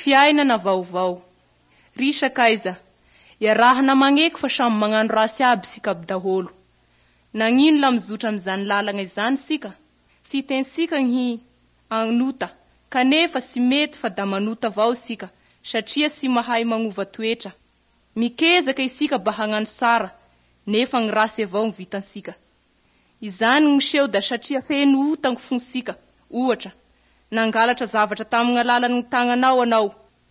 Fiainana vaovao. Risa kaiza, iarahana magneky fa samy magnano rasy aby sika aby daholo. Nagnino la mizotra am'izany lalagna izany sika? Sy tensika gny anota, kanefa sy mety fa da manota avao sika, satria sy mahay magnova toetra. Mikezaka isika ba hagnano sara, nefa gny rasy avao gny vitansika. Izany gny seho da satria feno ota gny fonsika. Ohatra, nangalatra zavatra tamin'ny alalan'ny tagnanao anao.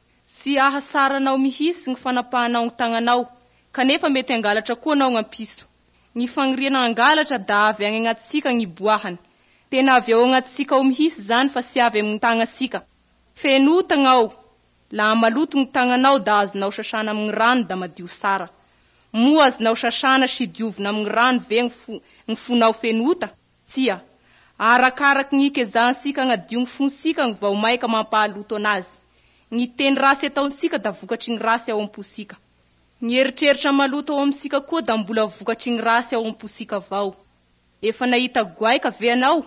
Sy ahasaranao mihitsy gny fanapahanao gny tagnanao, kanefa mety angalatra koa anao gn'ampiso. Gny fagniriana angalatra da avy agny agnatsika gny boahany. Tena avy ao agnatsika ao mihitsy zany fa sy avy amin'ny tagnasika. Fenota gn'ao, la maloto gny tagnanao da azonao sasana amin'ny rano da madio sara. Moa azonao sasana sy diovina amin'ny rano ve gny fonao fenota? Tsia, arakaraky gny ikezansika gnadio gny fonsika gny vao maika mampahaloto anazy. Gny teny rasy ataonsika da vokatry gny rasy ao amposika. Gny eritreritra maloto ao amsika koa da mbola vokatry gny rasy ao amposika avao. Efa nahita goaika ve anao?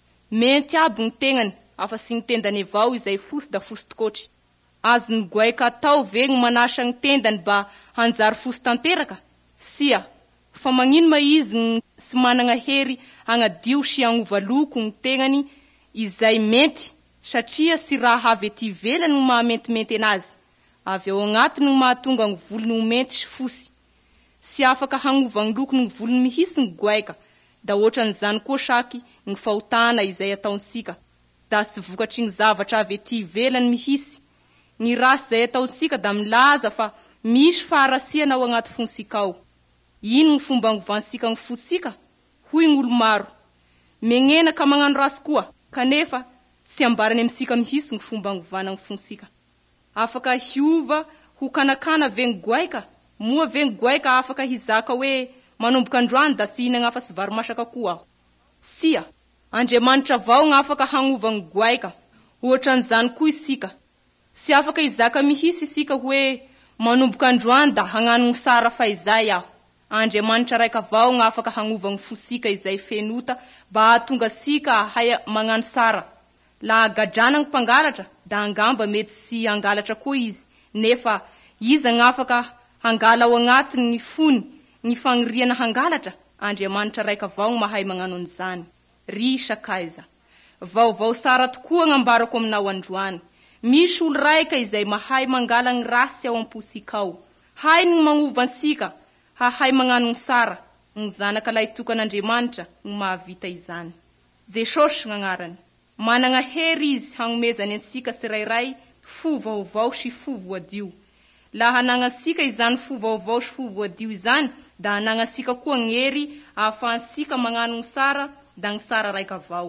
Mety aby gny tegnany, afa sy gny tendany avao izay fosy da fosy tokotry. Azony goaika atao ve gny manasa gny tendany ba hanjary fosy tanteraka? Sia, fa magnino ma izy gny sy managna hery agnadio sy agnova loko gny tegnany izay mety, satria sy raha avy ety ivelany gny mahamentimenty anazy. Avy ao agnatiny gny mahatonga gny volony mety sy fosy. Sy afaka hagnova gny loko gny volony mihitsy gny goaika, da ohatran'izany koa saky gny fahotana izay ataonsika. Da sy vokatry gny zavatra avy ety ivelany mihitsy. Gny rasy izay ataonsika da milaza fa misy faharasiana ao agnaty fonsika ao. Ino gny fomba agnovansika gny fonsika? Hoy gny olo maro, megnena ka magnano rasy koa, kanefa sy ambarany amsika mihitsy gny fomba agnovana gny fonsika. Afaka hiova ho kanakana ve gny goaika? Moa ve gny goaika afaka hizaka hoe manomboka androany da sy hinagna afa sy vary masaka koa aho? Sia, Andriamanitra avao gny afaka hagnova gny goaika. Ohatran'izany koa isika. Sy afaka hizaka mihitsy isika hoe manomboka androany da hagnano gny sara fa izay aho. Andriamanitra raika avao gny afaka hagnova gny fosika izay fenota ba hatonga sika haya magnano sara. La gadrana gny mpangalatra da angamba mety sy angalatra koa izy, nefa iza gny afaka hangala ao agnatiny gny fony, gny fagniriana hangalatra. Andriamanitra raika avao gny mahay magnano an'izany. Risa kaiza, vaovao sara tokoa gn'ambarako aminao androany. Misy olo raika izay mahay mangala gny rasy ao amposika ao. Hainy gny magnovansika, hahay magnano gny sara. Gny zanakalay tokan'Andriamanitra gny mahavita izany. Jesosy gn'agnarany. Managna hery izy hagnomezany ansika sirairay fo vaovao sy fo voadio. La hanagnasika izany fo vaovao sy fo voadio izany, da hanagnasika koa gnery ahafahansika magnano gny sara da gny sara raika avao.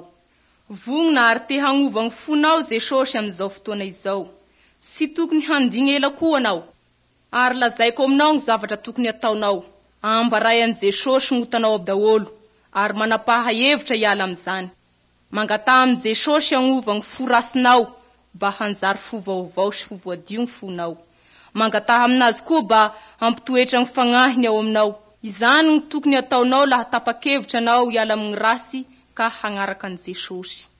Vongna ary te hagnova gny fonao Jesosy am'izao fotoana izao. Sy tokony handigny ela koa anao. Ary lazaiko aminao gny zavatra tokony ataonao. Ambaray an Jesosy gnotanao aby daholo, ary manapaha hevitra hiala am'izany. Mangata am Jesosy agnova gny fo rasinao ba hanjary fo vaovao sy fo voadio gny fonao. Mangataha aminazy koa ba ampitoetra gny fagnahiny ao aminao. Izany gny tokony ataonao laha tapa-kevitra anao hiala amin'ny rasy ka hagnaraka an Jesosy.